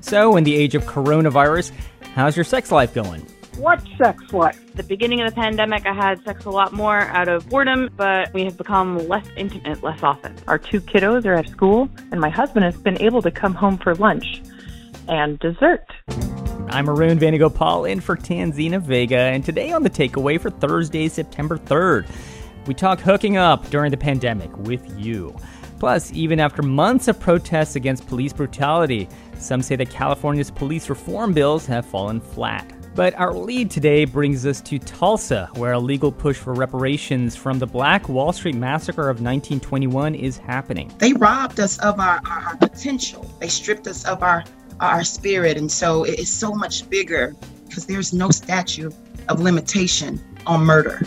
So, in the age of coronavirus, how's your sex life going? What sex life? The beginning of the pandemic, I had sex a lot more out of boredom, but we have become less intimate less often. Our 2 kiddos are at school, and my husband has been able to come home for lunch and dessert. I'm Arun Venugopal in for Tanzina Vega, and today on The Takeaway for Thursday, September 3rd, we talk hooking up during the pandemic with you. Plus, even after months of protests against police brutality, some say that California's police reform bills have fallen flat. But our lead today brings us to Tulsa, where a legal push for reparations from the Black Wall Street Massacre of 1921 is happening. They robbed us of our potential. They stripped us of our spirit, and so it is so much bigger because there's no statute of limitation on murder.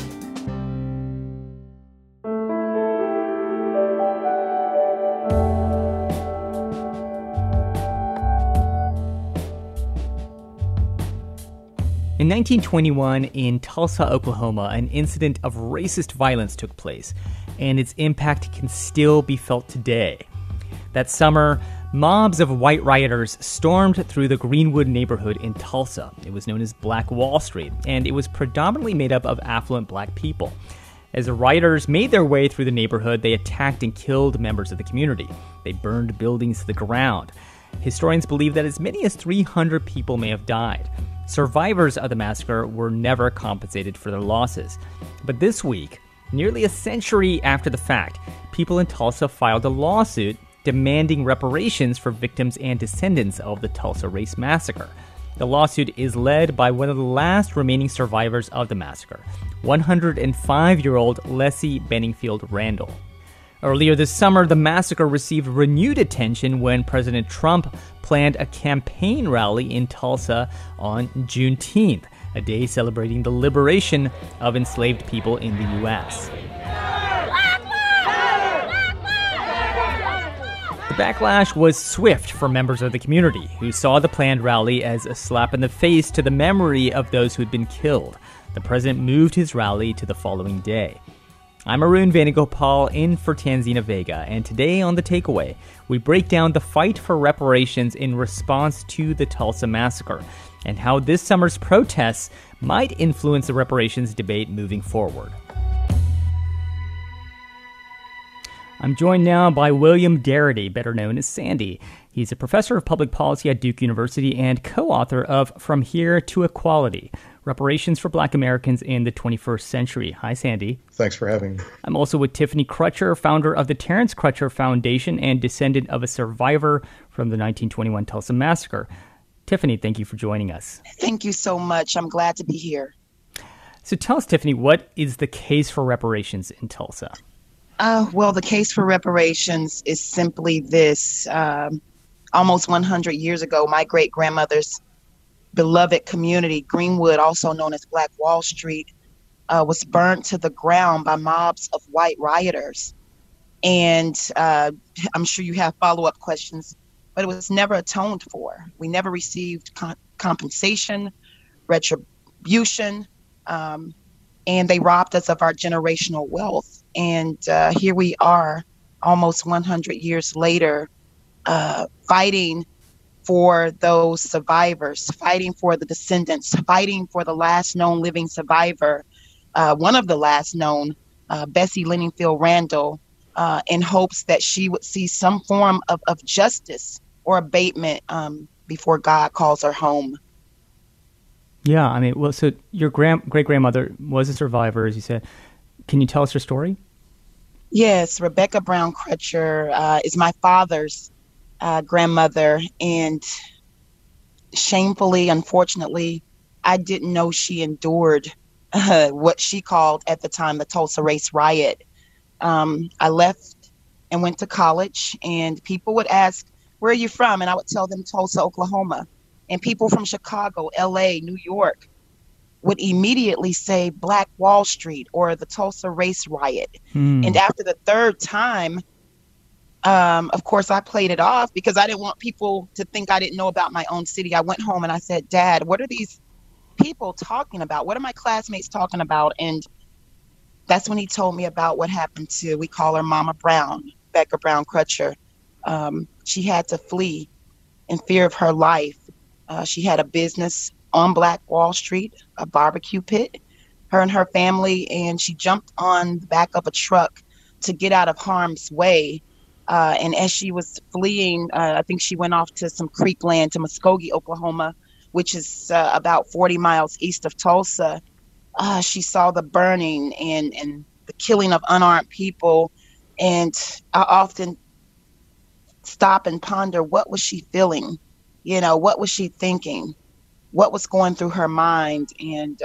In 1921, in Tulsa, Oklahoma, an incident of racist violence took place, and its impact can still be felt today. That summer, mobs of white rioters stormed through the Greenwood neighborhood in Tulsa. It was known as Black Wall Street, and it was predominantly made up of affluent black people. As the rioters made their way through the neighborhood, they attacked and killed members of the community. They burned buildings to the ground. Historians believe that as many as 300 people may have died. Survivors of the massacre were never compensated for their losses. But this week, nearly a century after the fact, people in Tulsa filed a lawsuit demanding reparations for victims and descendants of the Tulsa Race Massacre. The lawsuit is led by one of the last remaining survivors of the massacre, 105-year-old Leslie Benningfield Randall. Earlier this summer, the massacre received renewed attention when President Trump planned a campaign rally in Tulsa on Juneteenth, a day celebrating the liberation of enslaved people in the U.S. The backlash was swift for members of the community, who saw the planned rally as a slap in the face to the memory of those who had been killed. The president moved his rally to the following day. I'm Arun Venugopal in for Tanzina Vega, and today on The Takeaway, we break down the fight for reparations in response to the Tulsa Massacre, and how this summer's protests might influence the reparations debate moving forward. I'm joined now by William Darity, better known as Sandy. He's a professor of public policy at Duke University and co-author of From Here to Equality, Reparations for Black Americans in the 21st Century. Hi, Sandy. Thanks for having me. I'm also with Tiffany Crutcher, founder of the Terrence Crutcher Foundation and descendant of a survivor from the 1921 Tulsa Massacre. Tiffany, thank you for joining us. Thank you so much. I'm glad to be here. So tell us, Tiffany, what is the case for reparations in Tulsa? Well, the case for reparations is simply this. Almost 100 years ago, my great-grandmother's beloved community, Greenwood, also known as Black Wall Street, was burned to the ground by mobs of white rioters. And I'm sure you have follow-up questions, but it was never atoned for. We never received compensation, retribution, and they robbed us of our generational wealth. And here we are, almost 100 years later, fighting for those survivors, fighting for the descendants, fighting for the last known living survivor, one of the last known, Bessie Benningfield Randall, in hopes that she would see some form of justice or abatement before God calls her home. Yeah, I mean, well, so your great-grandmother was a survivor, as you said. Can you tell us her story? Yes, Rebecca Brown Crutcher is my father's grandmother, and shamefully, unfortunately, I didn't know she endured what she called at the time the Tulsa Race Riot. I left and went to college, and people would ask, "Where are you from?" And I would tell them Tulsa, Oklahoma. And people from Chicago, LA, New York would immediately say Black Wall Street or the Tulsa Race Riot. And after the third time, of course, I played it off because I didn't want people to think I didn't know about my own city. I went home and I said, "Dad, what are these people talking about? What are my classmates talking about?" And that's when he told me about what happened to, we call her Mama Brown, Rebecca Brown Crutcher. She had to flee in fear of her life. She had a business on Black Wall Street, a barbecue pit, her and her family, and she jumped on the back of a truck to get out of harm's way. And as she was fleeing, I think she went off to some creek land to Muskogee, Oklahoma, which is about 40 miles east of Tulsa. She saw the burning and the killing of unarmed people. And I often stop and ponder, what was she feeling? You know, what was she thinking? What was going through her mind? And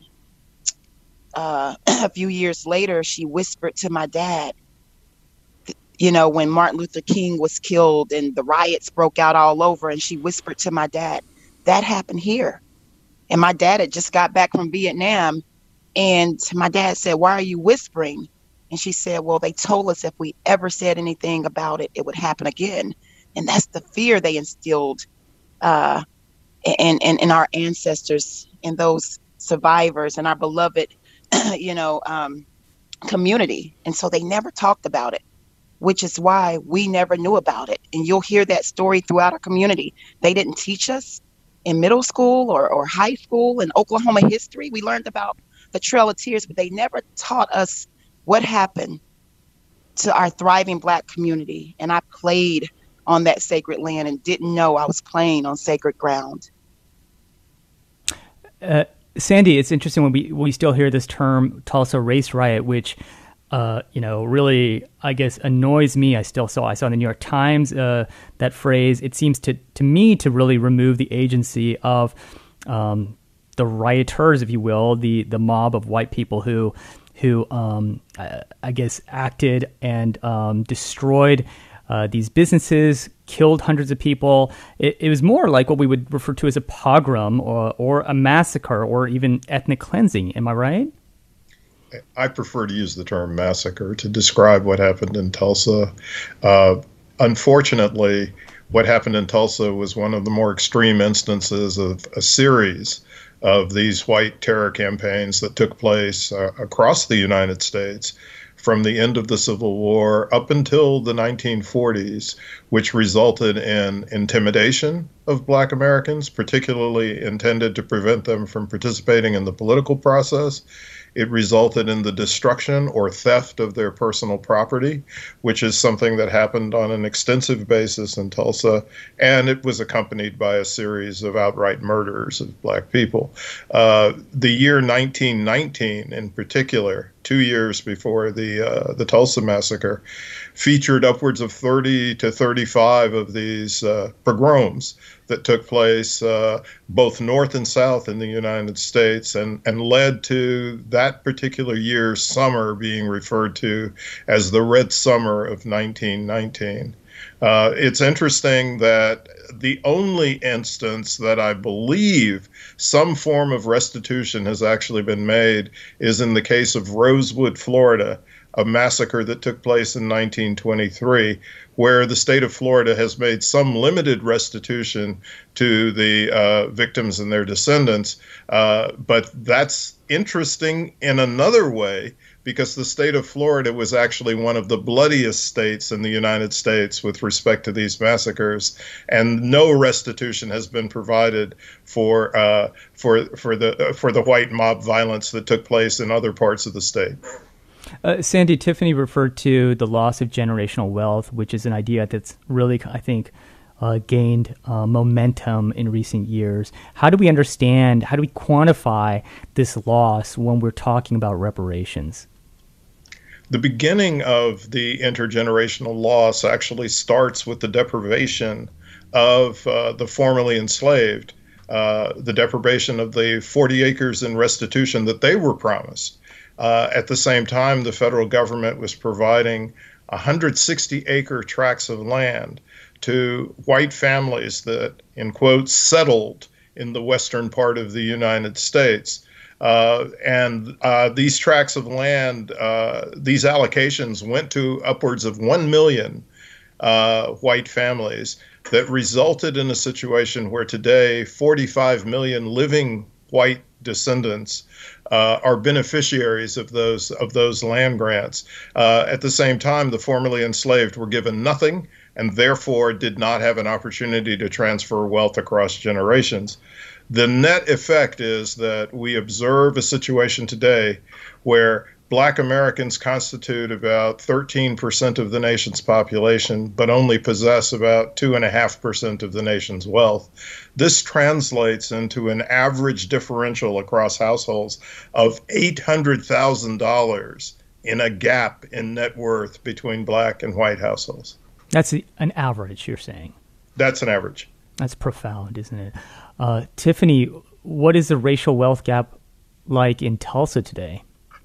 a few years later, she whispered to my dad, you know, when Martin Luther King was killed and the riots broke out all over, and she whispered to my dad, that happened here. And my dad had just got back from Vietnam. And my dad said, why are you whispering? And she said, well, they told us if we ever said anything about it, it would happen again. And that's the fear they instilled in our ancestors and those survivors and our beloved, community. And so they never talked about it, which is why we never knew about it. And you'll hear that story throughout our community. They didn't teach us in middle school or high school in Oklahoma history. We learned about the Trail of Tears, but they never taught us what happened to our thriving Black community. And I played on that sacred land and didn't know I was playing on sacred ground. Sandy, it's interesting when we still hear this term Tulsa race riot, which really, I guess, annoys me. I saw in the New York Times that phrase. It seems to me to really remove the agency of the rioters, if you will, the mob of white people who I guess acted and destroyed these businesses, killed hundreds of people. It was more like what we would refer to as a pogrom or a massacre or even ethnic cleansing. Am I right? I prefer to use the term massacre to describe what happened in Tulsa. Unfortunately, what happened in Tulsa was one of the more extreme instances of a series of these white terror campaigns that took place across the United States from the end of the Civil War up until the 1940s, which resulted in intimidation of Black Americans, particularly intended to prevent them from participating in the political process. It resulted in the destruction or theft of their personal property, which is something that happened on an extensive basis in Tulsa, and it was accompanied by a series of outright murders of Black people. The year 1919, in particular, 2 years before the Tulsa massacre, featured upwards of 30 to 35 of these pogroms that took place both north and south in the United States and led to that particular year's summer being referred to as the Red Summer of 1919. It's interesting that the only instance that I believe some form of restitution has actually been made is in the case of Rosewood, Florida, a massacre that took place in 1923, where the state of Florida has made some limited restitution to the victims and their descendants. But that's interesting in another way, because the state of Florida was actually one of the bloodiest states in the United States with respect to these massacres, and no restitution has been provided for the white mob violence that took place in other parts of the state. Sandy, Tiffany referred to the loss of generational wealth, which is an idea that's really, I think, gained momentum in recent years. How do we quantify this loss when we're talking about reparations? The beginning of the intergenerational loss actually starts with the deprivation of the formerly enslaved, the deprivation of the 40 acres in restitution that they were promised. At the same time, the federal government was providing 160-acre tracts of land to white families that, in quotes, settled in the western part of the United States. And these tracts of land, these allocations went to upwards of 1 million white families that resulted in a situation where today 45 million living white descendants are beneficiaries of those land grants. At the same time, the formerly enslaved were given nothing. and therefore did not have an opportunity to transfer wealth across generations. The net effect is that we observe a situation today where Black Americans constitute about 13% of the nation's population, but only possess about 2.5% of the nation's wealth. This translates into an average differential across households of $800,000 in a gap in net worth between Black and white households. That's an average, you're saying? That's an average. That's profound, isn't it? Tiffany, what is the racial wealth gap like in Tulsa today?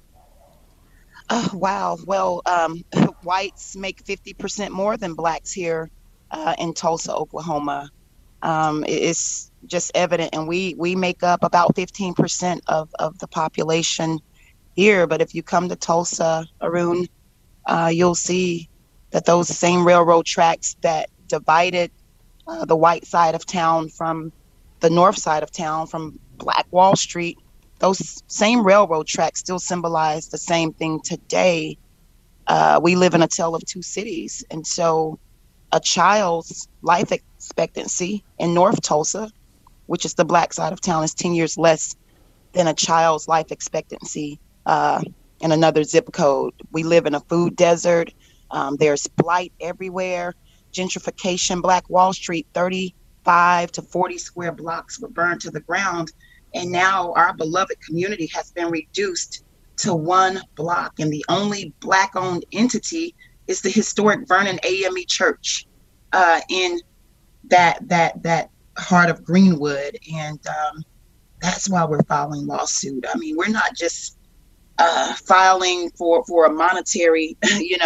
Wow. Well, whites make 50% more than blacks here in Tulsa, Oklahoma. It's just evident, and we make up about 15% of the population here. But if you come to Tulsa, Arun, you'll see that those same railroad tracks that divided the white side of town from the north side of town, from Black Wall Street, those same railroad tracks still symbolize the same thing today. We live in a tale of two cities. And so a child's life expectancy in North Tulsa, which is the Black side of town, is 10 years less than a child's life expectancy in another zip code. We live in a food desert. There's blight everywhere. Gentrification, Black Wall Street, 35 to 40 square blocks were burned to the ground. And now our beloved community has been reduced to one block. And the only Black-owned entity is the historic Vernon AME Church in that heart of Greenwood. And that's why we're filing lawsuit. I mean, we're not just filing for a monetary,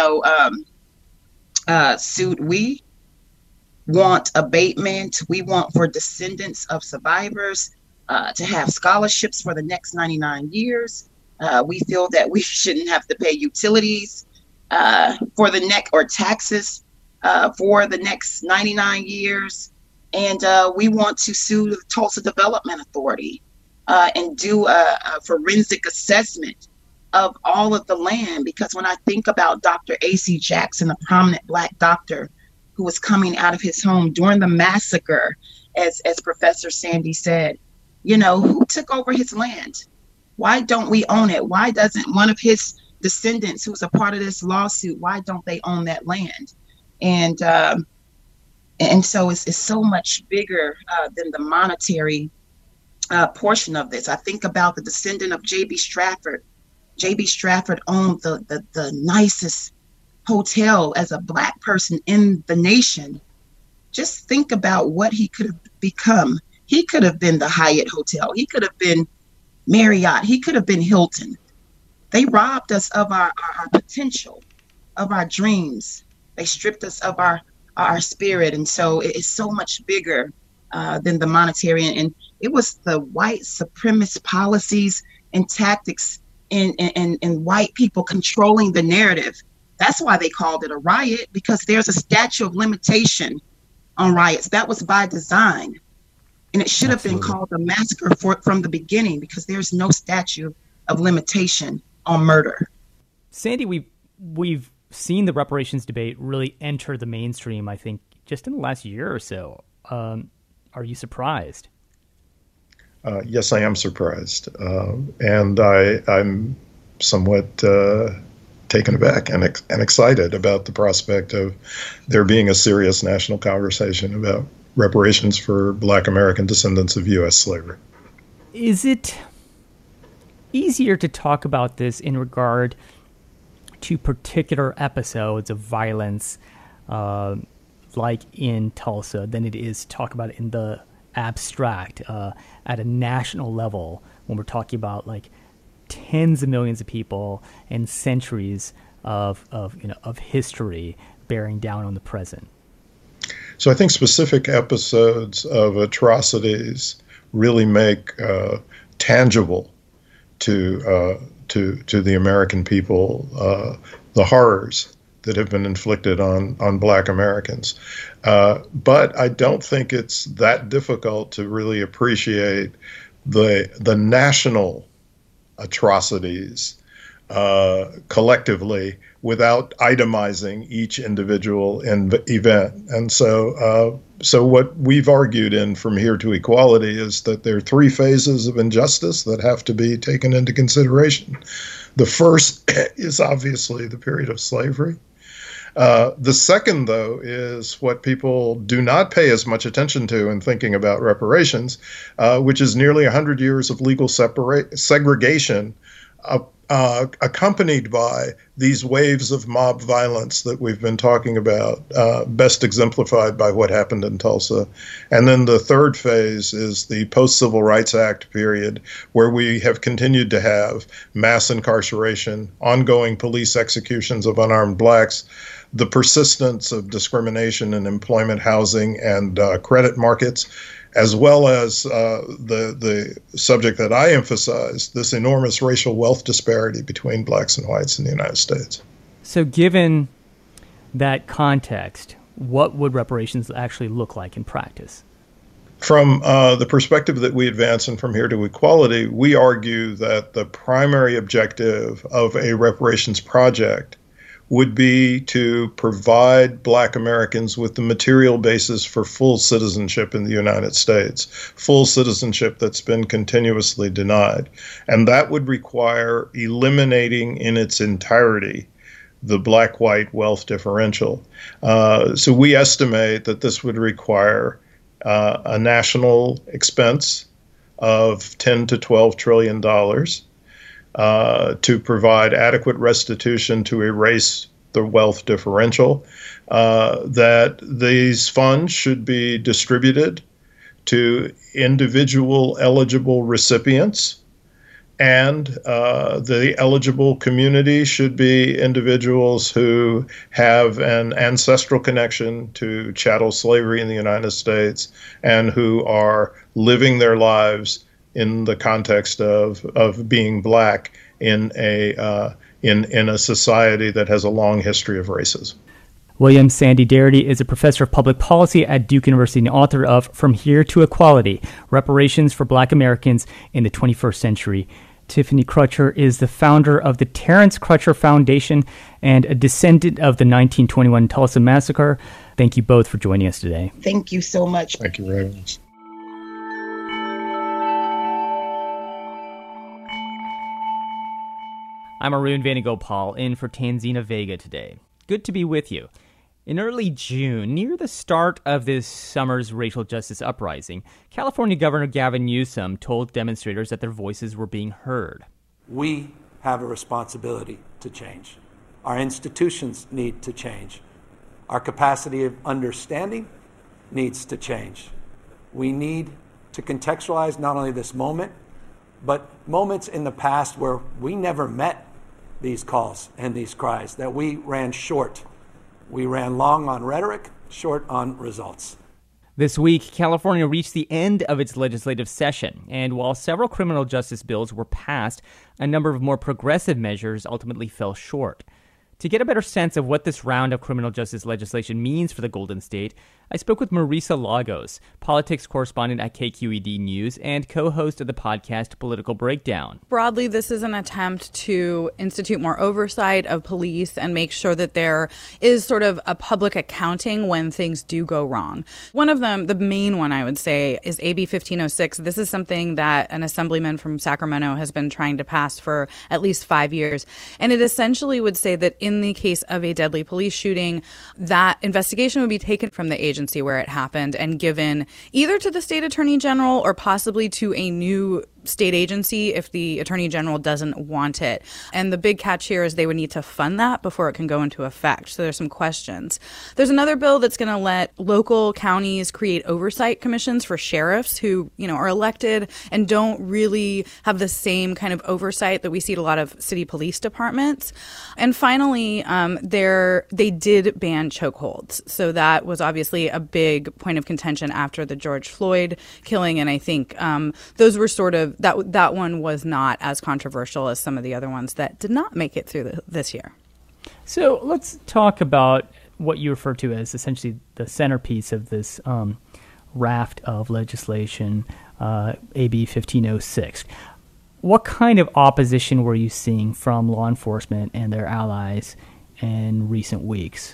suit. We want abatement. We want for descendants of survivors to have scholarships for the next 99 years. We feel that we shouldn't have to pay utilities for the or taxes for the next 99 years. And we want to sue the Tulsa Development Authority and do a forensic assessment of all of the land. Because when I think about Dr. A.C. Jackson, a prominent Black doctor who was coming out of his home during the massacre, as Professor Sandy said, who took over his land? Why don't we own it? Why doesn't one of his descendants who's a part of this lawsuit, why don't they own that land? And so it's so much bigger than the monetary portion of this. I think about the descendant of J.B. Strafford. J.B. Strafford owned the nicest hotel as a Black person in the nation. Just think about what he could have become. He could have been the Hyatt Hotel. He could have been Marriott. He could have been Hilton. They robbed us of our potential, of our dreams. They stripped us of our spirit. And so it's so much bigger than the monetary. And it was the white supremacist policies and tactics and white people controlling the narrative. That's why they called it a riot, because there's a statute of limitation on riots. That was by design. And it should have been called a massacre from the beginning, because there's no statute of limitation on murder. Sandy, we've seen the reparations debate really enter the mainstream, I think, just in the last year or so. Are you surprised? Yes, I am surprised. And I'm somewhat taken aback and excited about the prospect of there being a serious national conversation about reparations for Black American descendants of U.S. slavery. Is it easier to talk about this in regard to particular episodes of violence like in Tulsa than it is to talk about it in the abstract at a national level when we're talking about like tens of millions of people and centuries of history bearing down on the present? So I think specific episodes of atrocities really make tangible to the American people the horrors that have been inflicted on Black Americans. But I don't think it's that difficult to really appreciate the national atrocities collectively without itemizing each individual event. And so what we've argued in From Here to Equality is that there are three phases of injustice that have to be taken into consideration. The first is obviously the period of slavery. The second, though, is what people do not pay as much attention to in thinking about reparations, which is nearly 100 years of legal segregation accompanied by these waves of mob violence that we've been talking about, best exemplified by what happened in Tulsa. And then the third phase is the post-Civil Rights Act period, where we have continued to have mass incarceration, ongoing police executions of unarmed blacks, the persistence of discrimination in employment, housing, and credit markets, as well as the subject that I emphasize, this enormous racial wealth disparity between blacks and whites in the United States. So given that context, what would reparations actually look like in practice? From the perspective that we advance in From Here to Equality, we argue that the primary objective of a reparations project would be to provide Black Americans with the material basis for full citizenship in the United States, full citizenship that's been continuously denied. And that would require eliminating in its entirety the black-white wealth differential. So we estimate that this would require a national expense of 10 to $12 trillion, to provide adequate restitution to erase the wealth differential, that these funds should be distributed to individual eligible recipients, and the eligible community should be individuals who have an ancestral connection to chattel slavery in the United States and who are living their lives in the context of being Black in a society that has a long history of racism. William Sandy Darity is a professor of public policy at Duke University and the author of From Here to Equality, Reparations for Black Americans in the 21st Century. Tiffany Crutcher is the founder of the Terrence Crutcher Foundation and a descendant of the 1921 Tulsa Massacre. Thank you both for joining us today. Thank you so much. Thank you very much. I'm Arun Venugopal in for Tanzina Vega today. Good to be with you. In early June, near the start of this summer's racial justice uprising, California Governor Gavin Newsom told demonstrators that their voices were being heard. We have a responsibility to change. Our institutions need to change. Our capacity of understanding needs to change. We need to contextualize not only this moment, but moments in the past where we never met these calls and these cries, that we ran short. We ran long on rhetoric, short on results. This week, California reached the end of its legislative session, and while several criminal justice bills were passed, a number of more progressive measures ultimately fell short. To get a better sense of what this round of criminal justice legislation means for the Golden State, I spoke with Marisa Lagos, politics correspondent at KQED News and co-host of the podcast Political Breakdown. Broadly, this is an attempt to institute more oversight of police and make sure that there is sort of a public accounting when things do go wrong. One of them, the main one I would say, is AB 1506. This is something that an assemblyman from Sacramento has been trying to pass for at least 5 years. And it essentially would say that in the case of a deadly police shooting, that investigation would be taken from the agency where it happened and given either to the state attorney general or possibly to a new state agency if the attorney general doesn't want it. And the big catch here is they would need to fund that before it can go into effect. So there's some questions. There's another bill that's going to let local counties create oversight commissions for sheriffs who, are elected and don't really have the same kind of oversight that we see at a lot of city police departments. And finally, they did ban chokeholds. So that was obviously a big point of contention after the George Floyd killing. And I think those were sort of that one was not as controversial as some of the other ones that did not make it through this year. So let's talk about what you refer to as essentially the centerpiece of this raft of legislation, AB 1506. What kind of opposition were you seeing from law enforcement and their allies in recent weeks?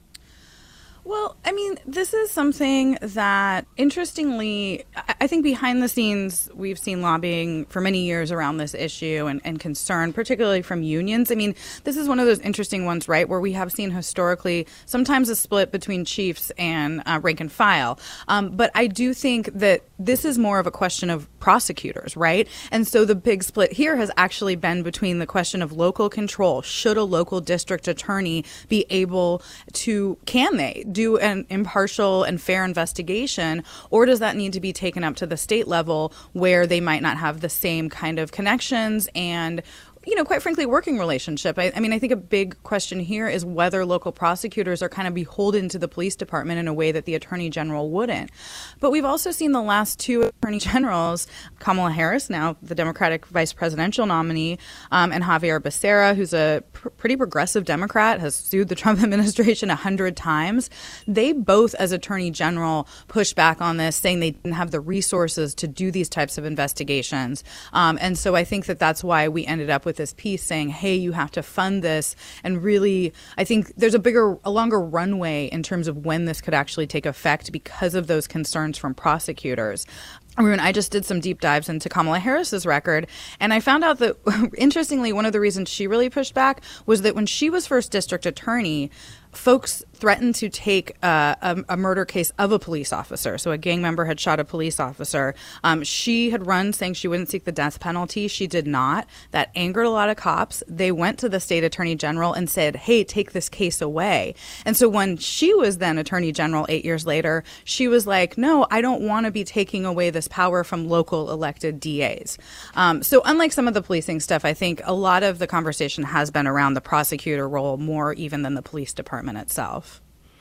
Well, I mean, this is something that, interestingly, I think behind the scenes, we've seen lobbying for many years around this issue and concern, particularly from unions. I mean, this is one of those interesting ones, right, where we have seen historically sometimes a split between chiefs and rank and file. But I do think that this is more of a question of prosecutors, right? And so the big split here has actually been between the question of local control. Should a local district attorney be able to, can they do an impartial and fair investigation, or does that need to be taken up to the state level where they might not have the same kind of connections and, you know, quite frankly, working relationship? I mean, I think a big question here is whether local prosecutors are kind of beholden to the police department in a way that the attorney general wouldn't. But we've also seen the last two attorney generals, Kamala Harris, now the Democratic vice presidential nominee, and Javier Becerra, who's a pretty progressive Democrat, has sued the Trump administration 100 times. They both, as attorney general, pushed back on this, saying they didn't have the resources to do these types of investigations. And so I think that that's why we ended up with this piece saying, hey, you have to fund this. And really, I think there's a longer runway in terms of when this could actually take effect because of those concerns from prosecutors. I mean, I just did some deep dives into Kamala Harris's record, and I found out that, interestingly, one of the reasons she really pushed back was that when she was first district attorney, folks threatened to take a murder case of a police officer. So a gang member had shot a police officer. She had run saying she wouldn't seek the death penalty. She did not. That angered a lot of cops. They went to the state attorney general and said, hey, take this case away. And so when she was then attorney general 8 years later, she was like, no, I don't want to be taking away this power from local elected DAs. So unlike some of the policing stuff, I think a lot of the conversation has been around the prosecutor role more even than the police department itself.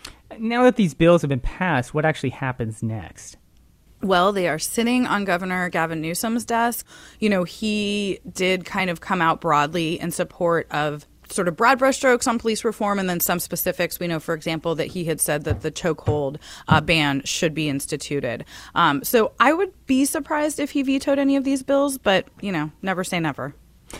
Now that these bills have been passed, what actually happens next? Well, they are sitting on Governor Gavin Newsom's desk. You know, he did kind of come out broadly in support of sort of broad brushstrokes on police reform and then some specifics. We know, for example, that he had said that the chokehold ban should be instituted. So I would be surprised if he vetoed any of these bills, but, you know, never say never.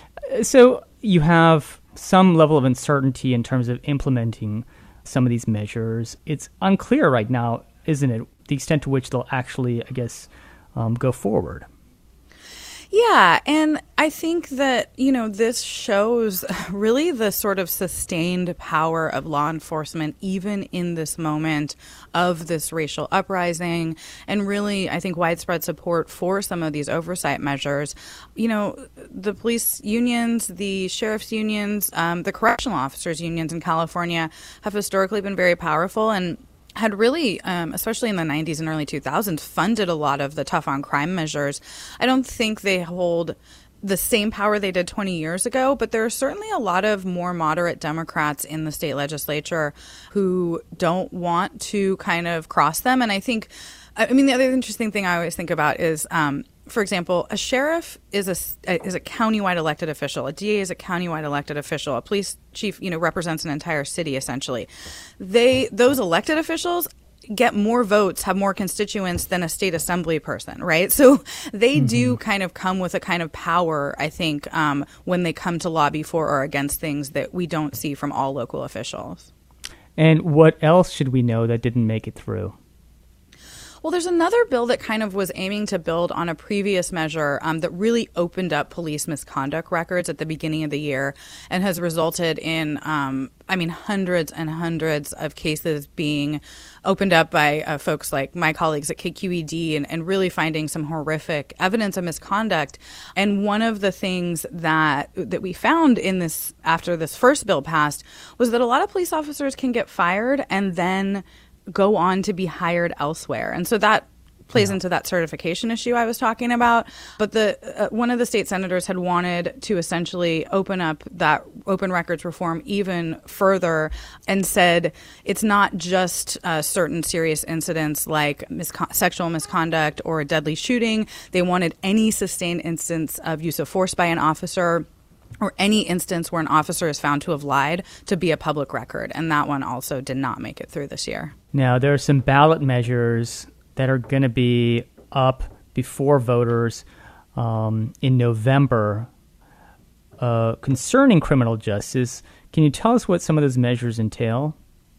So you have some level of uncertainty in terms of implementing some of these measures. It's unclear right now, isn't it, the extent to which they'll actually, I guess, go forward. Yeah, and I think that, you know, this shows really the sort of sustained power of law enforcement, even in this moment of this racial uprising, and really, I think, widespread support for some of these oversight measures. You know, the police unions, the sheriff's unions, the correctional officers unions in California have historically been very powerful and had really, especially in the 90s and early 2000s, funded a lot of the tough on crime measures. I don't think they hold the same power they did 20 years ago, but there are certainly a lot of more moderate Democrats in the state legislature who don't want to kind of cross them. And I think, I mean, the other interesting thing I always think about is, for example, a sheriff is a countywide elected official. A DA is a countywide elected official. A police chief, you know, represents an entire city, essentially. Those elected officials get more votes, have more constituents than a state assembly person, right? So they do kind of come with a kind of power, I think, when they come to lobby for or against things that we don't see from all local officials. And what else should we know that didn't make it through? Well, there's another bill that kind of was aiming to build on a previous measure that really opened up police misconduct records at the beginning of the year and has resulted in, hundreds and hundreds of cases being opened up by folks like my colleagues at KQED and really finding some horrific evidence of misconduct. And one of the things that we found in this after this first bill passed was that a lot of police officers can get fired and then go on to be hired elsewhere. And so that plays into that certification issue I was talking about. But one of the state senators had wanted to essentially open up that open records reform even further and said it's not just certain serious incidents like sexual misconduct or a deadly shooting. They wanted any sustained instance of use of force by an officer or any instance where an officer is found to have lied to be a public record. And that one also did not make it through this year. Now, there are some ballot measures that are going to be up before voters. in November concerning criminal justice. Can you tell us what some of those measures entail?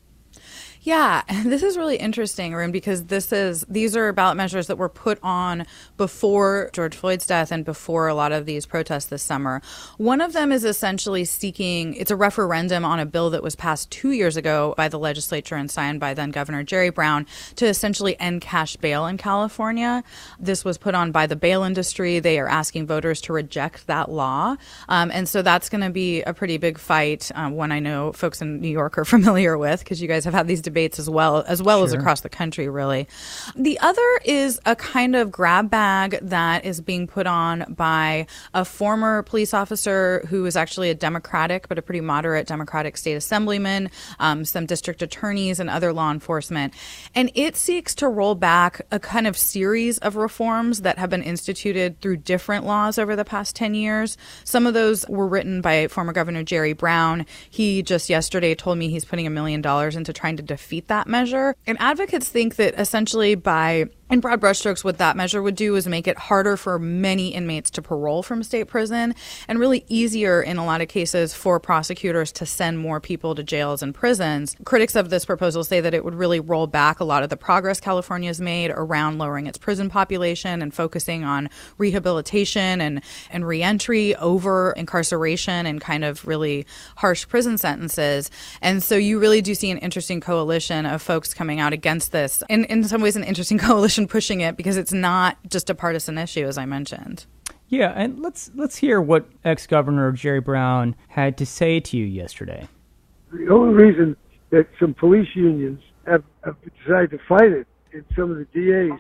Yeah, this is really interesting, Arun, because these are ballot measures that were put on before George Floyd's death and before a lot of these protests this summer. One of them is essentially it's a referendum on a bill that was passed 2 years ago by the legislature and signed by then Governor Jerry Brown to essentially end cash bail in California. This was put on by the bail industry. They are asking voters to reject that law. And so that's going to be a pretty big fight, one I know folks in New York are familiar with, because you guys have had these debates as well Sure. as across the country, really. The other is a kind of grab bag that is being put on by a former police officer who is actually a Democratic, but a pretty moderate Democratic state assemblyman, some district attorneys and other law enforcement. And it seeks to roll back a kind of series of reforms that have been instituted through different laws over the past 10 years. Some of those were written by former Governor Jerry Brown. He just yesterday told me he's putting $1 million into trying to defeat that measure. And advocates think that essentially in broad brushstrokes, what that measure would do is make it harder for many inmates to parole from state prison and really easier in a lot of cases for prosecutors to send more people to jails and prisons. Critics of this proposal say that it would really roll back a lot of the progress California has made around lowering its prison population and focusing on rehabilitation and reentry over incarceration and kind of really harsh prison sentences. And so you really do see an interesting coalition of folks coming out against this. And in some ways, an interesting coalition pushing it because it's not just a partisan issue, as I mentioned. Yeah, and let's hear what ex-Governor Jerry Brown had to say to you yesterday. The only reason that some police unions have decided to fight it, and some of the DAs,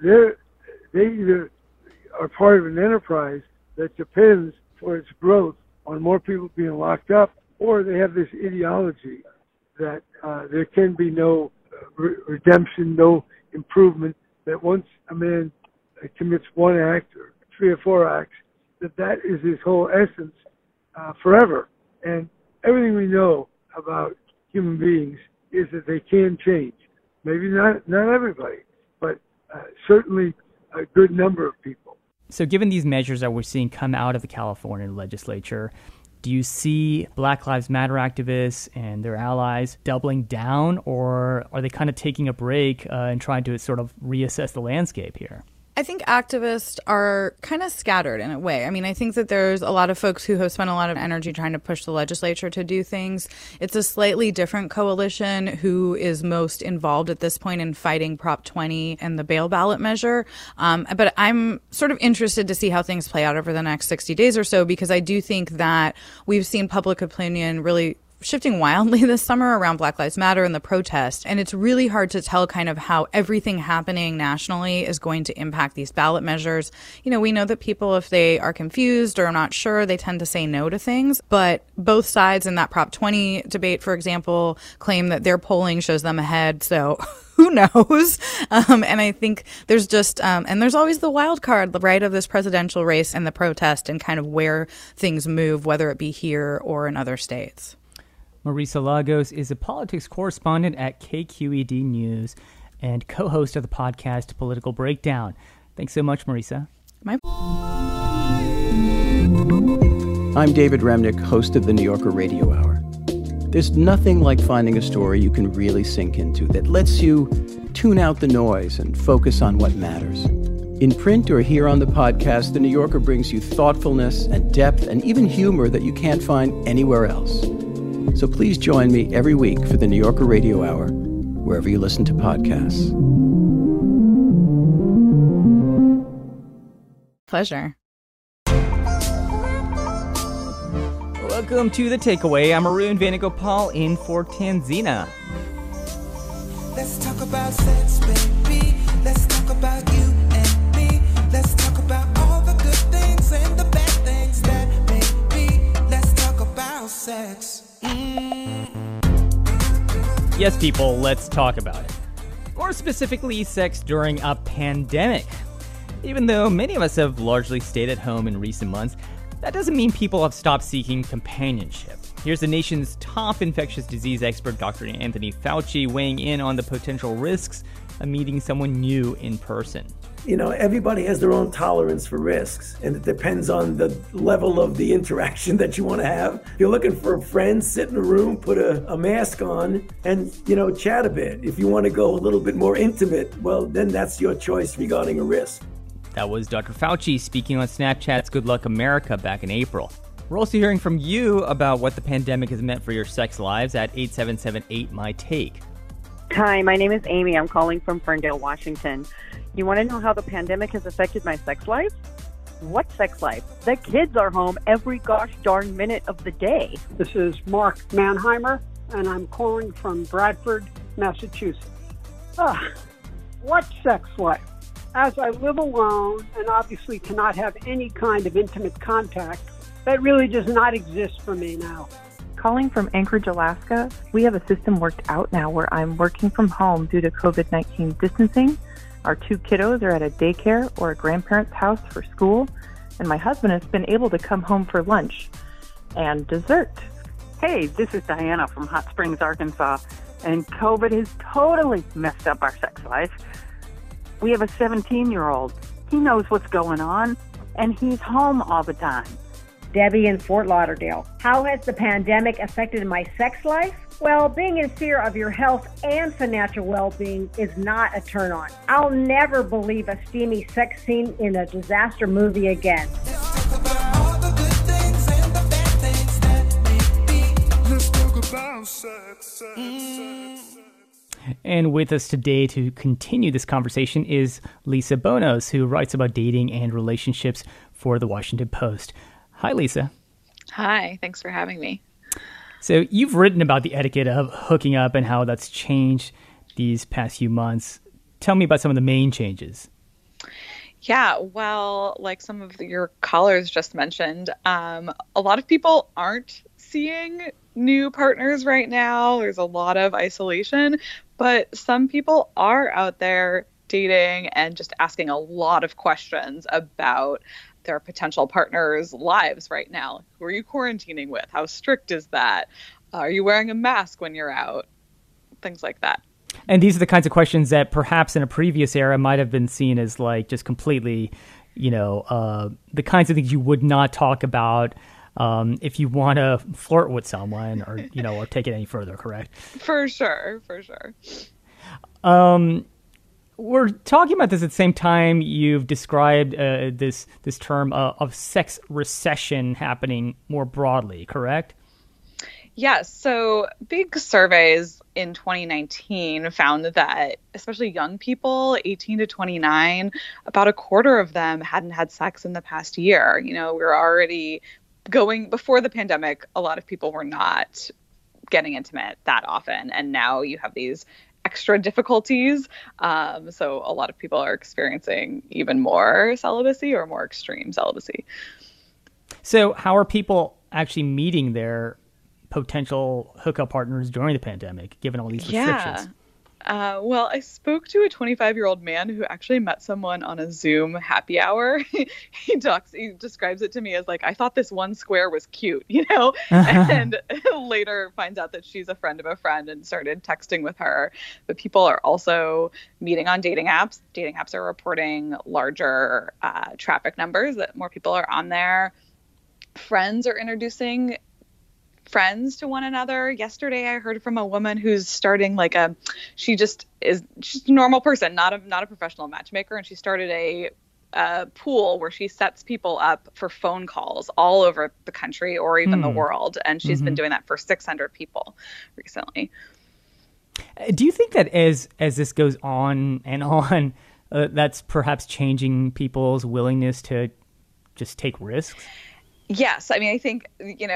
they either are part of an enterprise that depends for its growth on more people being locked up, or they have this ideology that there can be no redemption, no improvement, that once a man commits one act or 3 or 4 acts, that is his whole essence forever. And everything we know about human beings is that they can change. Maybe not everybody, but certainly a good number of people. So given these measures that we're seeing come out of the California legislature, do you see Black Lives Matter activists and their allies doubling down, or are they kind of taking a break and trying to sort of reassess the landscape here? I think activists are kind of scattered in a way. I mean, I think that there's a lot of folks who have spent a lot of energy trying to push the legislature to do things. It's a slightly different coalition who is most involved at this point in fighting Prop 20 and the bail ballot measure. But I'm sort of interested to see how things play out over the next 60 days or so, because I do think that we've seen public opinion really shifting wildly this summer around Black Lives Matter and the protest. And it's really hard to tell kind of how everything happening nationally is going to impact these ballot measures. You know, we know that people, if they are confused or not sure, they tend to say no to things. But both sides in that Prop 20 debate, for example, claim that their polling shows them ahead. So who knows? And I think there's just, and there's always the wild card, right, of this presidential race and the protest and kind of where things move, whether it be here or in other states. Marisa Lagos is a politics correspondent at KQED News and co-host of the podcast Political Breakdown. Thanks so much, Marisa. I'm David Remnick, host of the New Yorker Radio Hour. There's nothing like finding a story you can really sink into that lets you tune out the noise and focus on what matters. In print or here on the podcast, The New Yorker brings you thoughtfulness and depth and even humor that you can't find anywhere else. So please join me every week for the New Yorker Radio Hour, wherever you listen to podcasts. Pleasure. Welcome to The Takeaway. I'm Arun Venugopal in for Tanzina. Let's talk about sex, baby. Let's talk about you and me. Let's talk about all the good things and the bad things that may be. Let's talk about sex. Yes, people, let's talk about it. More specifically, sex during a pandemic. Even though many of us have largely stayed at home in recent months, that doesn't mean people have stopped seeking companionship. Here's the nation's top infectious disease expert, Dr. Anthony Fauci, weighing in on the potential risks of meeting someone new in person. everybody has their own tolerance for risks, and it depends on the level of the interaction that you want to have. If you're looking for a friend, sit in a room, put a mask on, and, chat a bit. If you want to go a little bit more intimate, well, then that's your choice regarding a risk. That was Dr. Fauci speaking on Snapchat's Good Luck America back in April. We're also hearing from you about what the pandemic has meant for your sex lives at 877-8-MY-TAKE. Hi, my name is Amy. I'm calling from Ferndale, Washington. You want to know how the pandemic has affected my sex life? What sex life? The kids are home every gosh darn minute of the day. This is Mark Mannheimer, and I'm calling from Bradford, Massachusetts. What sex life? As I live alone and obviously cannot have any kind of intimate contact, that really does not exist for me now. Calling from Anchorage, Alaska, we have a system worked out now where I'm working from home due to COVID-19 distancing. Our 2 kiddos are at a daycare or a grandparent's house for school, and my husband has been able to come home for lunch and dessert. Hey, this is Diana from Hot Springs, Arkansas, and COVID has totally messed up our sex life. We have a 17-year-old. He knows what's going on, and he's home all the time. Debbie in Fort Lauderdale. How has the pandemic affected my sex life? Well, being in fear of your health and financial well-being is not a turn-on. I'll never believe a steamy sex scene in a disaster movie again. And with us today to continue this conversation is Lisa Bonos, who writes about dating and relationships for the Washington Post. Hi, Lisa. Hi, thanks for having me. So you've written about the etiquette of hooking up and how that's changed these past few months. Tell me about some of the main changes. Yeah, well, like some of your callers just mentioned, a lot of people aren't seeing new partners right now. There's a lot of isolation, but some people are out there dating and just asking a lot of questions about their potential partners' lives right now. Who are you quarantining with? How strict is that? Are you wearing a mask when you're out? Things like that. And these are the kinds of questions that perhaps in a previous era might have been seen as like just completely, the kinds of things you would not talk about if you want to flirt with someone or, or take it any further, correct? For sure. We're talking about this at the same time you've described this term of sex recession happening more broadly, correct? Yes. So big surveys in 2019 found that especially young people, 18 to 29, about a quarter of them hadn't had sex in the past year. We're already before the pandemic, a lot of people were not getting intimate that often. And now you have these extra difficulties. So a lot of people are experiencing even more celibacy or more extreme celibacy. So how are people actually meeting their potential hookup partners during the pandemic, given all these restrictions? Well, I spoke to a 25-year-old man who actually met someone on a Zoom happy hour. He describes it to me as like, I thought this one square was cute, and later finds out that she's a friend of a friend and started texting with her. But people are also meeting on dating apps. Dating apps are reporting larger traffic numbers, that more people are on there. Friends are introducing friends to one another. Yesterday, I heard from a woman who's starting she's a normal person, not a professional matchmaker, and she started a pool where she sets people up for phone calls all over the country or even the world, and she's been doing that for 600 people recently. Do you think that as this goes on and on, that's perhaps changing people's willingness to just take risks? Yes. I mean, I think,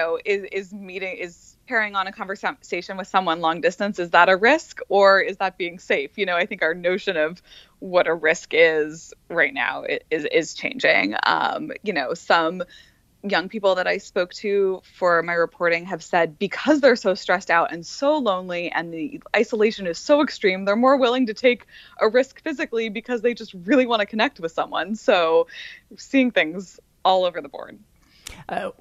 is carrying on a conversation with someone long distance, is that a risk or is that being safe? I think our notion of what a risk is right now is changing. Some young people that I spoke to for my reporting have said because they're so stressed out and so lonely and the isolation is so extreme, they're more willing to take a risk physically because they just really want to connect with someone. So seeing things all over the board.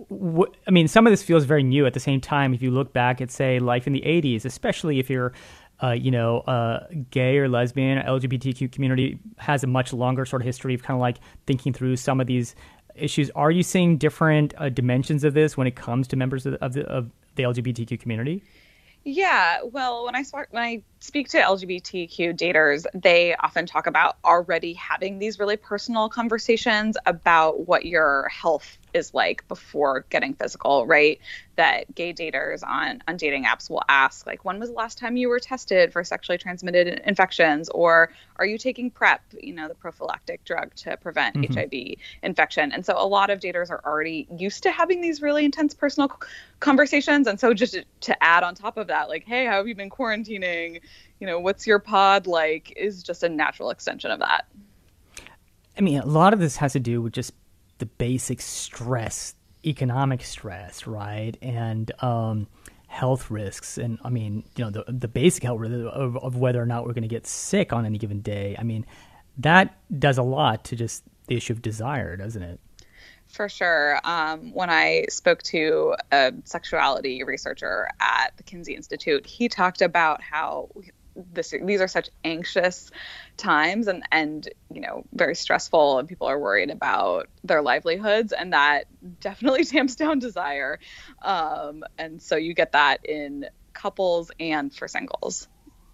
Some of this feels very new. At the same time, if you look back at, say, life in the 80s, especially if you're gay or lesbian, LGBTQ community has a much longer sort of history of kind of like thinking through some of these issues. Are you seeing different dimensions of this when it comes to members of the LGBTQ community? Yeah, well, when I speak to LGBTQ daters, they often talk about already having these really personal conversations about what your health is like before getting physical, right? That gay daters on dating apps will ask, like, when was the last time you were tested for sexually transmitted infections? Or are you taking PrEP, the prophylactic drug to prevent HIV infection? And so a lot of daters are already used to having these really intense personal conversations. And so just to add on top of that, like, hey, how have you been quarantining? What's your pod like, is just a natural extension of that. I mean, a lot of this has to do with just the basic stress, economic stress, right? And health risks. And I mean, the basic health risk of whether or not we're going to get sick on any given day. I mean, that does a lot to just the issue of desire, doesn't it? For sure. When I spoke to a sexuality researcher at the Kinsey Institute, he talked about how these are such anxious times and very stressful, and people are worried about their livelihoods, and that definitely tamps down desire. And so you get that in couples and for singles.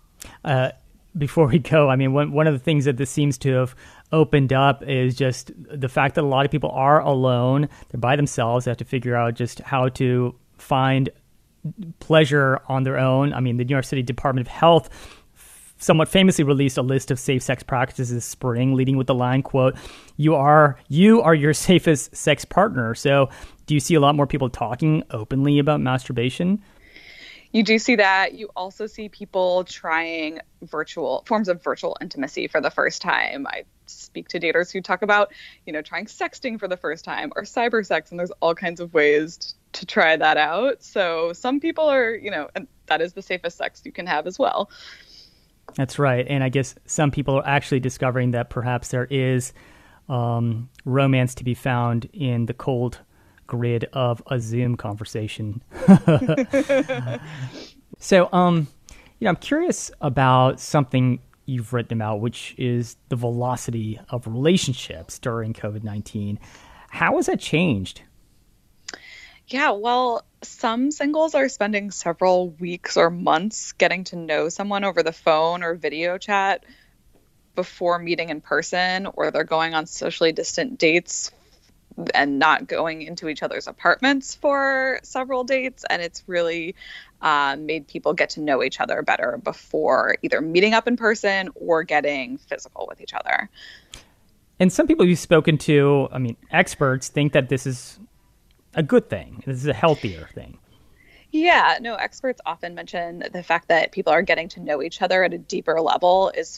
Before we go, I mean, one of the things that this seems to have opened up is just the fact that a lot of people are alone. They're by themselves. They have to figure out just how to find pleasure on their own. I mean, the New York City Department of Health somewhat famously released a list of safe sex practices this spring, leading with the line, quote, you are your safest sex partner. So do you see a lot more people talking openly about masturbation? You do see that. You also see people trying forms of virtual intimacy for the first time. I speak to daters who talk about, trying sexting for the first time or cyber sex, and there's all kinds of ways to try that out. So some people are, and that is the safest sex you can have as well. That's right. And I guess some people are actually discovering that perhaps there is romance to be found in the cold grid of a Zoom conversation. So, I'm curious about something you've written about, which is the velocity of relationships during COVID-19. How has that changed? Yeah, well, some singles are spending several weeks or months getting to know someone over the phone or video chat before meeting in person, or they're going on socially distant dates and not going into each other's apartments for several dates. And it's really made people get to know each other better before either meeting up in person or getting physical with each other. And some people you've spoken to, experts, think that this is a good thing. This is a healthier thing. Yeah, no, experts often mention the fact that people are getting to know each other at a deeper level is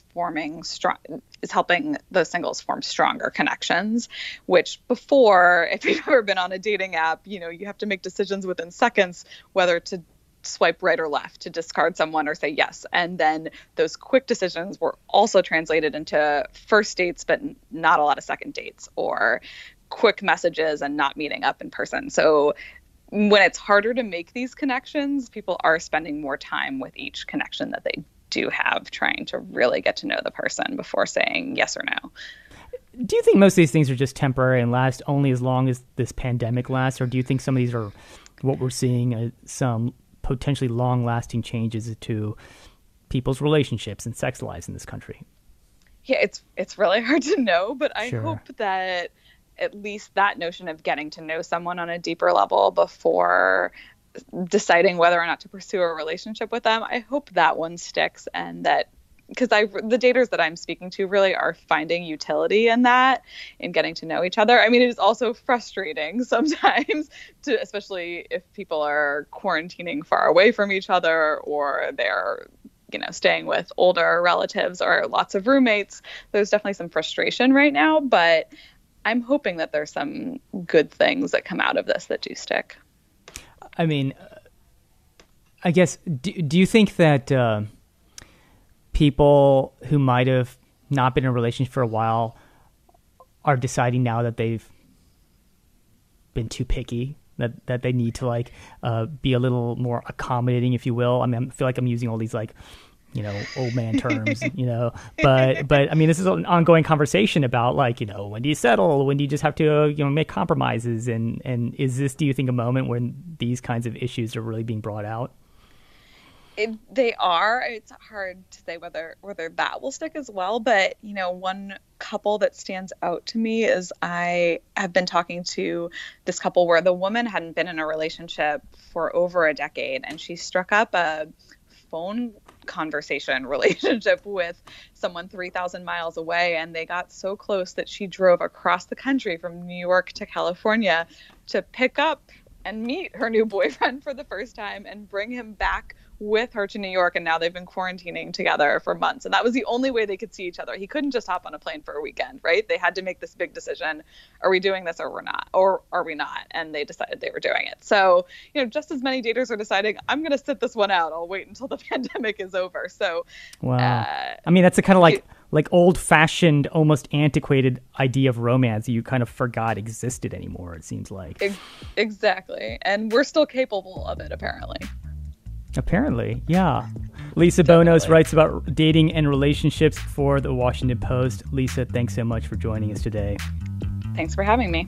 helping the singles form stronger connections, which before, if you've ever been on a dating app, you have to make decisions within seconds whether to swipe right or left, to discard someone or say yes. And then those quick decisions were also translated into first dates, but not a lot of second dates, or quick messages and not meeting up in person. So when it's harder to make these connections, people are spending more time with each connection that they do have, trying to really get to know the person before saying yes or no. Do you think most of these things are just temporary and last only as long as this pandemic lasts? Or do you think some of these are what we're seeing, some potentially long-lasting changes to people's relationships and sex lives in this country? Yeah, it's really hard to know, but I Sure. hope that at least that notion of getting to know someone on a deeper level before deciding whether or not to pursue a relationship with them, I hope that one sticks, and that because the daters that I'm speaking to really are finding utility in that, in getting to know each other. I mean, it is also frustrating sometimes, especially if people are quarantining far away from each other, or they're staying with older relatives or lots of roommates. There's definitely some frustration right now, but I'm hoping that there's some good things that come out of this that do stick. I mean, I guess, do you think that people who might have not been in a relationship for a while are deciding now that they've been too picky, that they need to be a little more accommodating, if you will? I mean, I feel like I'm using all these old man terms, but I mean, this is an ongoing conversation about like, when do you settle? When do you just have to, make compromises? And is this, do you think, a moment when these kinds of issues are really being brought out? They are. It's hard to say whether that will stick as well. But, one couple that stands out to me is I have been talking to this couple where the woman hadn't been in a relationship for over a decade, and she struck up a phone conversation relationship with someone 3,000 miles away, and they got so close that she drove across the country from New York to California to pick up and meet her new boyfriend for the first time and bring him back with her to New York. And now they've been quarantining together for months. And that was the only way they could see each other. He couldn't just hop on a plane for a weekend, right? They had to make this big decision. Are we doing this or we're not? Or are we not? And they decided they were doing it. So, just as many daters are deciding, I'm going to sit this one out. I'll wait until the pandemic is over. So, wow. I mean, that's a kind of like old-fashioned, almost antiquated idea of romance that you kind of forgot existed anymore, it seems like. Exactly. And we're still capable of it, apparently. Apparently, yeah. Lisa Bonos writes about dating and relationships for The Washington Post. Lisa, thanks so much for joining us today. Thanks for having me.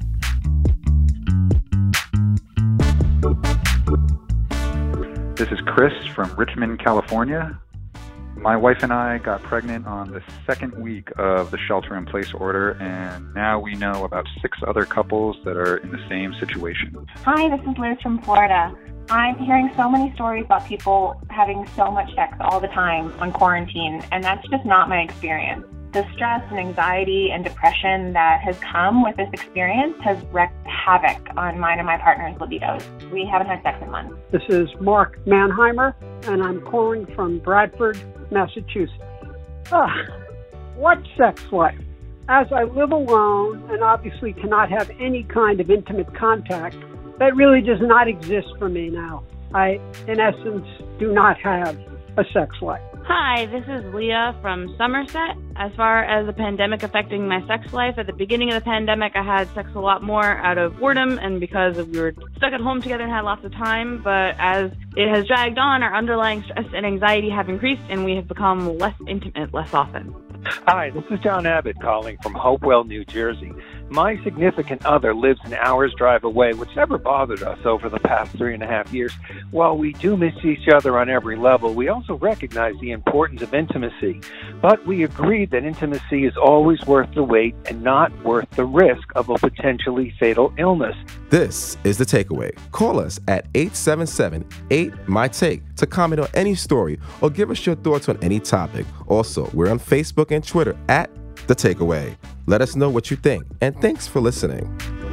This is Chris from Richmond, California. My wife and I got pregnant on the second week of the shelter-in-place order, and now we know about 6 other couples that are in the same situation. Hi, this is Liz from Florida. I'm hearing so many stories about people having so much sex all the time on quarantine, and that's just not my experience. The stress and anxiety and depression that has come with this experience has wreaked havoc on mine and my partner's libidos. We haven't had sex in months. This is Mark Mannheimer, and I'm calling from Bradford, Massachusetts. What sex life? As I live alone and obviously cannot have any kind of intimate contact, that really does not exist for me now. I, in essence, do not have a sex life. Hi, this is Leah from Somerset. As far as the pandemic affecting my sex life, at the beginning of the pandemic, I had sex a lot more out of boredom and because we were stuck at home together and had lots of time. But as it has dragged on, our underlying stress and anxiety have increased and we have become less intimate less often. Hi, this is John Abbott calling from Hopewell, New Jersey. My significant other lives an hour's drive away, which never bothered us over the past 3.5 years. While we do miss each other on every level, we also recognize the importance of intimacy. But we agreed that intimacy is always worth the wait and not worth the risk of a potentially fatal illness. This is The Takeaway. Call us at 877-8-MY-TAKE to comment on any story or give us your thoughts on any topic. Also, we're on Facebook and Twitter at The Takeaway. Let us know what you think, and thanks for listening.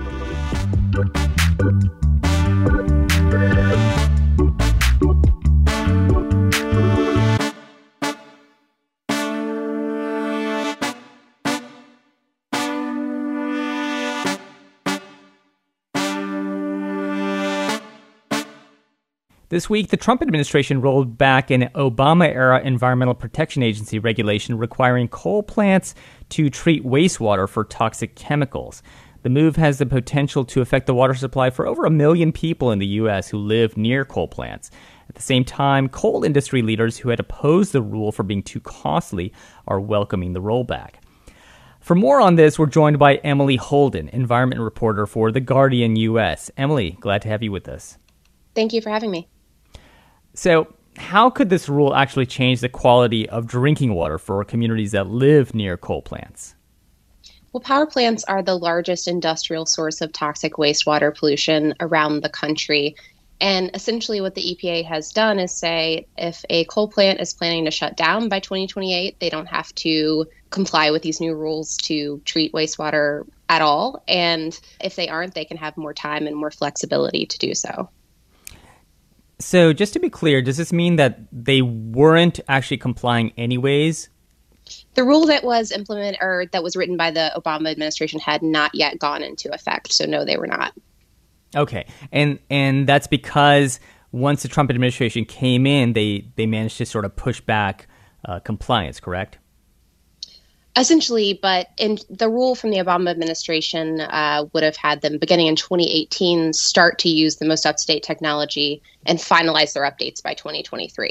This week, the Trump administration rolled back an Obama-era Environmental Protection Agency regulation requiring coal plants to treat wastewater for toxic chemicals. The move has the potential to affect the water supply for over 1 million people in the U.S. who live near coal plants. At the same time, coal industry leaders who had opposed the rule for being too costly are welcoming the rollback. For more on this, we're joined by Emily Holden, environment reporter for The Guardian U.S. Emily, glad to have you with us. Thank you for having me. So, how could this rule actually change the quality of drinking water for communities that live near coal plants? Well, power plants are the largest industrial source of toxic wastewater pollution around the country. And essentially what the EPA has done is say if a coal plant is planning to shut down by 2028, they don't have to comply with these new rules to treat wastewater at all. And if they aren't, they can have more time and more flexibility to do so. So just to be clear, does this mean that they weren't actually complying anyways? The rule that was implemented or that was written by the Obama administration had not yet gone into effect. So no, they were not. Okay. And that's because once the Trump administration came in, they managed to sort of push back compliance, correct? Essentially, but in the rule from the Obama administration would have had them beginning in 2018 start to use the most up-to-date technology and finalize their updates by 2023.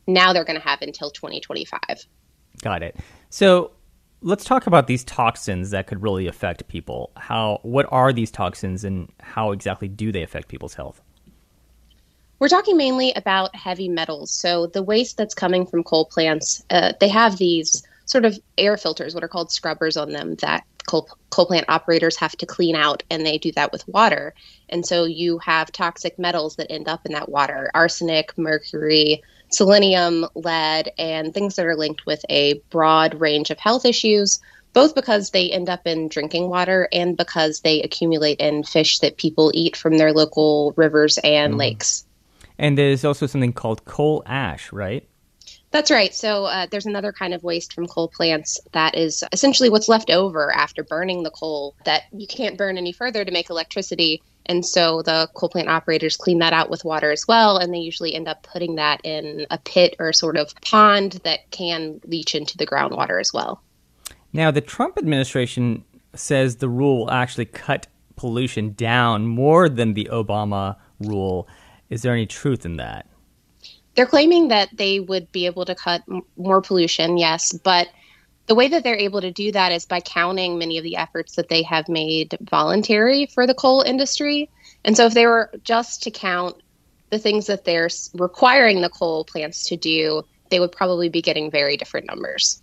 Now they're going to have until 2025. Got it. So let's talk about these toxins that could really affect people. What are these toxins and how exactly do they affect people's health? We're talking mainly about heavy metals. So the waste that's coming from coal plants, they have these sort of air filters, what are called scrubbers on them, that coal plant operators have to clean out, and they do that with water. And so you have toxic metals that end up in that water: arsenic, mercury, selenium, lead, and things that are linked with a broad range of health issues, both because they end up in drinking water and because they accumulate in fish that people eat from their local rivers and lakes. And there's also something called coal ash, right? That's right. So there's another kind of waste from coal plants that is essentially what's left over after burning the coal that you can't burn any further to make electricity. And so the coal plant operators clean that out with water as well. And they usually end up putting that in a pit or sort of pond that can leach into the groundwater as well. Now, the Trump administration says the rule will actually cut pollution down more than the Obama rule. Is there any truth in that? They're claiming that they would be able to cut more pollution, yes, but the way that they're able to do that is by counting many of the efforts that they have made voluntary for the coal industry. And so if they were just to count the things that they're requiring the coal plants to do, they would probably be getting very different numbers.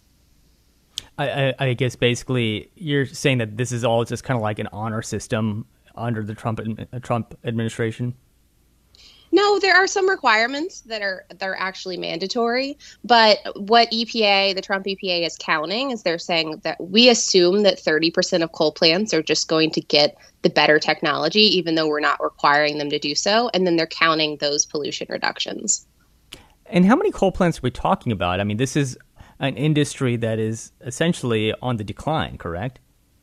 I guess basically you're saying that this is all just kind of like an honor system under the Trump administration? No, there are some requirements that are actually mandatory, but what the Trump EPA is counting is they're saying that we assume that 30% of coal plants are just going to get the better technology, even though we're not requiring them to do so, and then they're counting those pollution reductions. And how many coal plants are we talking about? I mean, this is an industry that is essentially on the decline, correct?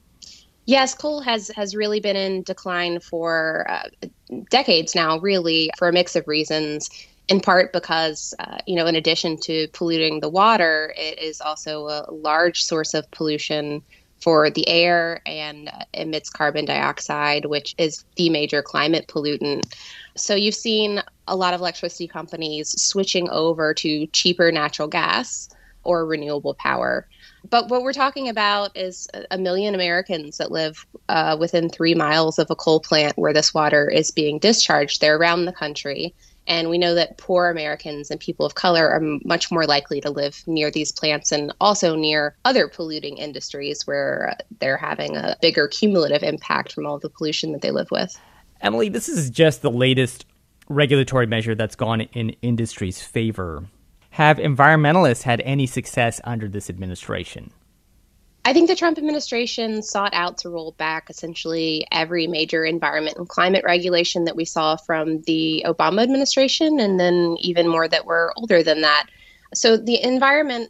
Yes, coal has really been in decline for decades now, really, for a mix of reasons, in part because, in addition to polluting the water, it is also a large source of pollution for the air and emits carbon dioxide, which is the major climate pollutant. So you've seen a lot of electricity companies switching over to cheaper natural gas or renewable power. But what we're talking about is 1 million Americans that live within 3 miles of a coal plant where this water is being discharged. They're around the country. And we know that poor Americans and people of color are much more likely to live near these plants and also near other polluting industries where they're having a bigger cumulative impact from all the pollution that they live with. Emily, this is just the latest regulatory measure that's gone in industry's favor. Have environmentalists had any success under this administration? I think the Trump administration sought out to roll back essentially every major environment and climate regulation that we saw from the Obama administration, and then even more that were older than that. So the environmental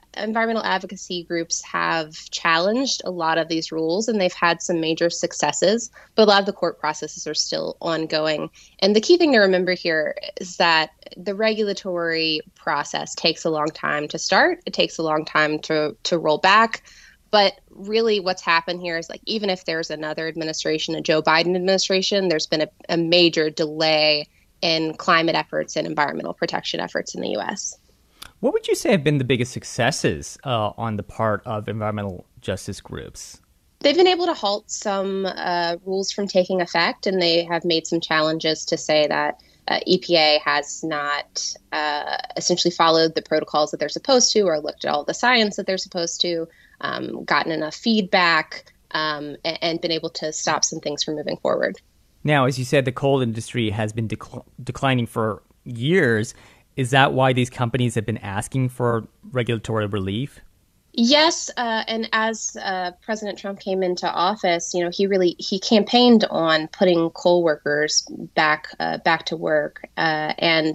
advocacy groups have challenged a lot of these rules, and they've had some major successes, but a lot of the court processes are still ongoing. And the key thing to remember here is that the regulatory process takes a long time to start. It takes a long time to roll back. But really what's happened here is, like, even if there's another administration, a Joe Biden administration, there's been a major delay in climate efforts and environmental protection efforts in the U.S. What would you say have been the biggest successes on the part of environmental justice groups? They've been able to halt some rules from taking effect, and they have made some challenges to say that EPA has not essentially followed the protocols that they're supposed to, or looked at all the science that they're supposed to, gotten enough feedback, and been able to stop some things from moving forward. Now, as you said, the coal industry has been declining for years. Is that why these companies have been asking for regulatory relief? Yes, and as President Trump came into office, he campaigned on putting coal workers back to work, and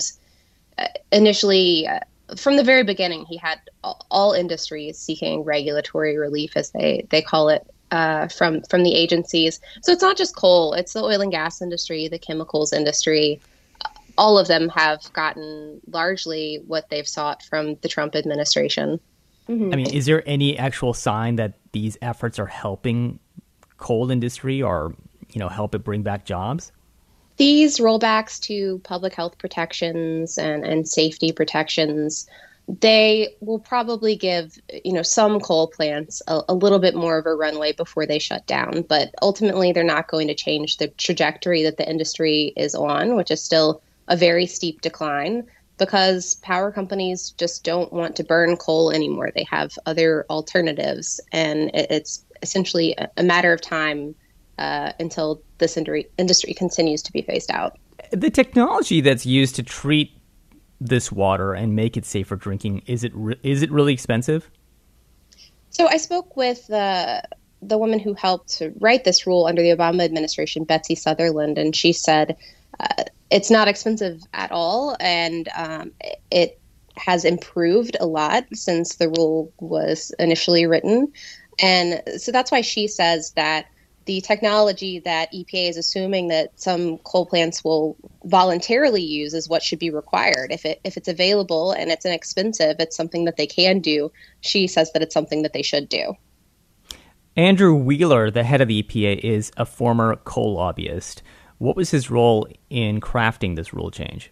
initially, from the very beginning, he had all industries seeking regulatory relief, as they call it, from the agencies. So it's not just coal; it's the oil and gas industry, the chemicals industry. All of them have gotten largely what they've sought from the Trump administration. Mm-hmm. I mean, is there any actual sign that these efforts are helping coal industry or, help it bring back jobs? These rollbacks to public health protections and safety protections, they will probably give, some coal plants a little bit more of a runway before they shut down. But ultimately, they're not going to change the trajectory that the industry is on, which is still a very steep decline, because power companies just don't want to burn coal anymore. They have other alternatives, and it's essentially a matter of time until this industry continues to be phased out. The technology that's used to treat this water and make it safe for drinking, is it really expensive? So I spoke with the woman who helped to write this rule under the Obama administration, Betsy Sutherland, and she said it's not expensive at all, and it has improved a lot since the rule was initially written. And so that's why she says that the technology that EPA is assuming that some coal plants will voluntarily use is what should be required. If it's available and it's inexpensive, it's something that they can do. She says that it's something that they should do. Andrew Wheeler, the head of the EPA, is a former coal lobbyist. What was his role in crafting this rule change?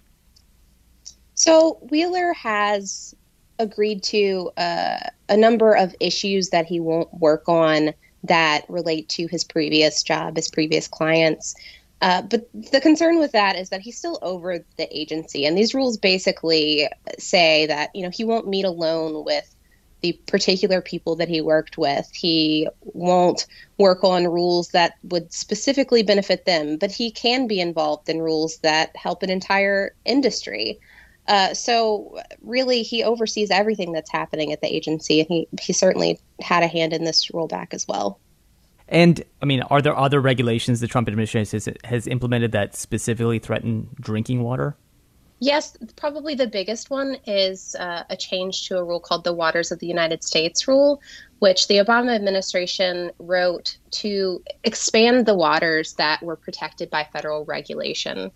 So Wheeler has agreed to a number of issues that he won't work on that relate to his previous job, his previous clients. But the concern with that is that he's still over the agency. And these rules basically say that, he won't meet alone with the particular people that he worked with. He won't work on rules that would specifically benefit them, but he can be involved in rules that help an entire industry. So really, he oversees everything that's happening at the agency, and he certainly had a hand in this rollback as well. And, are there other regulations the Trump administration has implemented that specifically threaten drinking water? Yes, probably the biggest one is a change to a rule called the Waters of the United States rule, which the Obama administration wrote to expand the waters that were protected by federal regulation.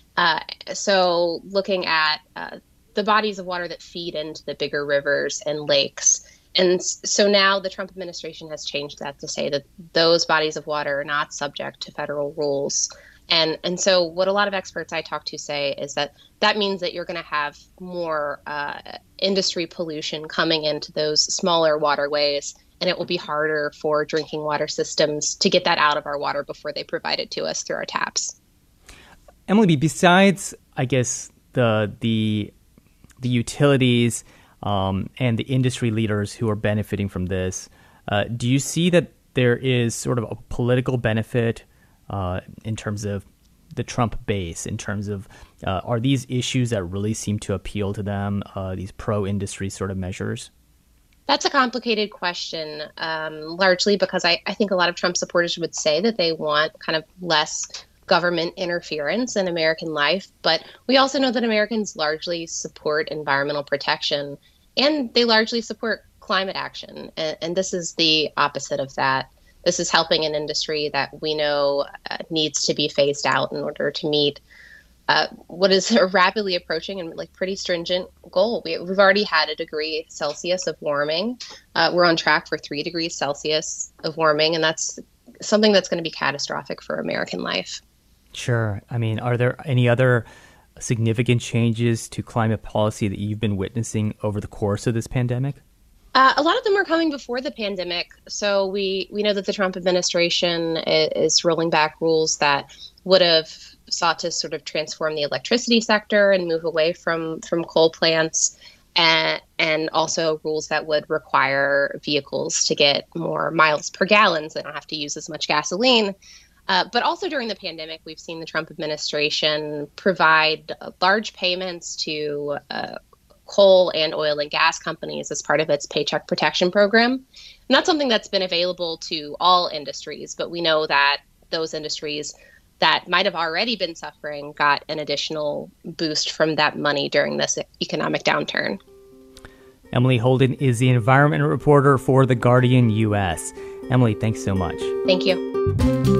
So looking at the bodies of water that feed into the bigger rivers and lakes. And so now the Trump administration has changed that to say that those bodies of water are not subject to federal rules. And so what a lot of experts I talk to say is that means that you're going to have more industry pollution coming into those smaller waterways, and it will be harder for drinking water systems to get that out of our water before they provide it to us through our taps. Emily, besides, I guess, the utilities and the industry leaders who are benefiting from this, do you see that there is sort of a political benefit in terms of the Trump base, in terms of are these issues that really seem to appeal to them, these pro-industry sort of measures? That's a complicated question, largely because I think a lot of Trump supporters would say that they want kind of less government interference in American life. But we also know that Americans largely support environmental protection, and they largely support climate action. And this is the opposite of that. This is helping an industry that we know needs to be phased out in order to meet what is a rapidly approaching and pretty stringent goal. We've already had 1 degree Celsius of warming. We're on track for 3 degrees Celsius of warming, and that's something that's going to be catastrophic for American life. Sure. Are there any other significant changes to climate policy that you've been witnessing over the course of this pandemic? A lot of them are coming before the pandemic. So we know that the Trump administration is rolling back rules that would have sought to sort of transform the electricity sector and move away from coal plants, and also rules that would require vehicles to get more miles per gallon so they don't have to use as much gasoline. But also during the pandemic, we've seen the Trump administration provide large payments to coal and oil and gas companies as part of its Paycheck Protection Program. And that's something that's been available to all industries, but we know that those industries that might have already been suffering got an additional boost from that money during this economic downturn. Emily Holden is the environment reporter for The Guardian U.S. Emily, thanks so much. Thank you.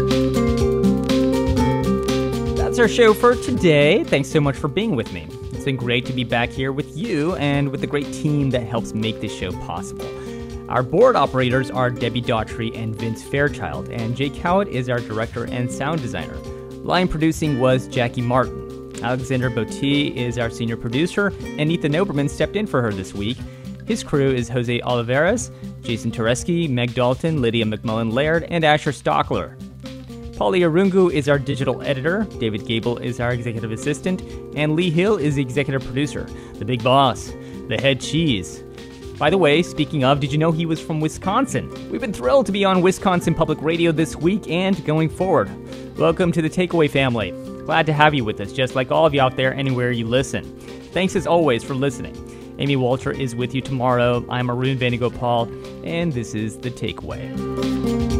That's our show for today. Thanks so much for being with me. It's been great to be back here with you and with the great team that helps make this show possible. Our board operators are Debbie Daughtry and Vince Fairchild, and Jay Cowett is our director and sound designer. Line producing was Jackie Martin. Alexander Botti is our senior producer, and Ethan Oberman stepped in for her this week. His crew is Jose Oliveras, Jason Tereski, Meg Dalton, Lydia McMullen-Laird, and Asher Stockler. Paulie Arungu is our digital editor, David Gable is our executive assistant, and Lee Hill is the executive producer, the big boss, the head cheese. By the way, speaking of, did you know he was from Wisconsin? We've been thrilled to be on Wisconsin Public Radio this week and going forward. Welcome to the Takeaway family. Glad to have you with us, just like all of you out there anywhere you listen. Thanks as always for listening. Amy Walter is with you tomorrow. I'm Arun Venugopal, and this is The Takeaway.